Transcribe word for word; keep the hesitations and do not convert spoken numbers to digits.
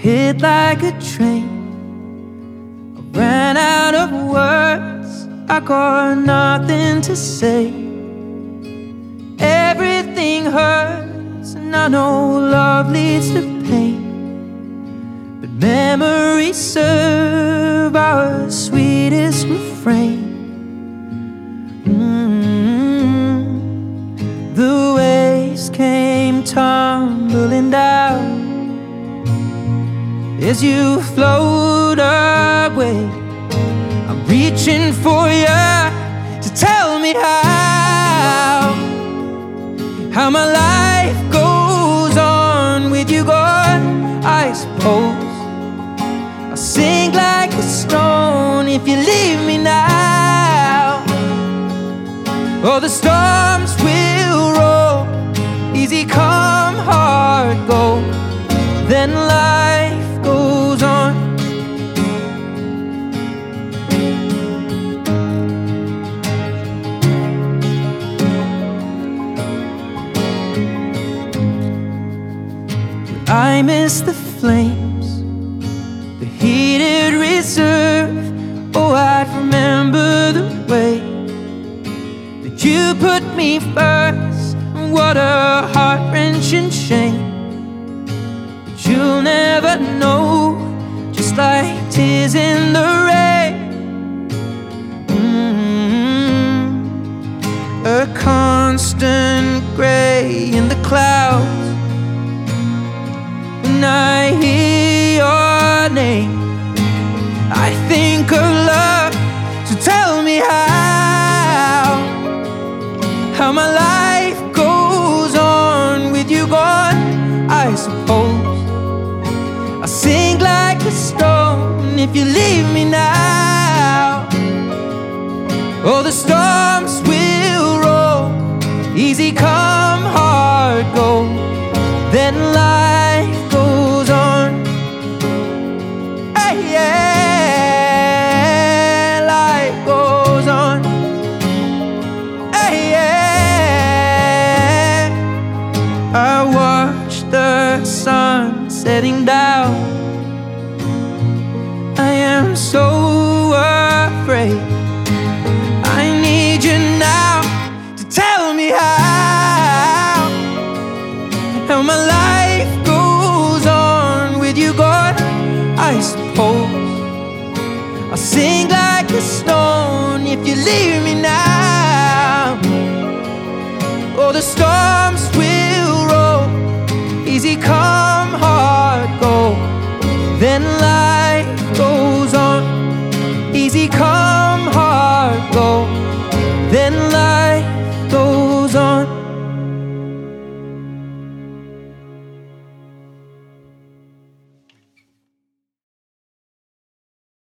hit like a train. I ran out of words, I got nothing to say. Everything hurts, and I know love leads to pain, but memories serve our sweetest refrain. mm-hmm. The waves came tumbling down as you float away. I'm reaching for you to tell me how How my life goes on with you gone. I suppose I'll sink like a stone if you leave me now. Oh, the storms will roll, easy come, hard go, then life goes on. I miss the flames, the heated reserve. Oh, I'd remember the way that you put me first. What a heart-wrenching shame that you'll never know, just like tears in the rain. mm-hmm. A constant gray in the clouds. When I hear your name, I think of love. So tell me how How my life goes on with you gone. I suppose I'll sink like a stone if you leave me now. Oh, the storms will roll, easy come, hard go, then life goes on. Hey, yeah, life goes on. Hey, yeah, I watch the sun setting down. I am so afraid. I need you now to tell me how How my life goes on with you gone. I suppose I'll sink like a stone if you leave me now. Oh, the storms will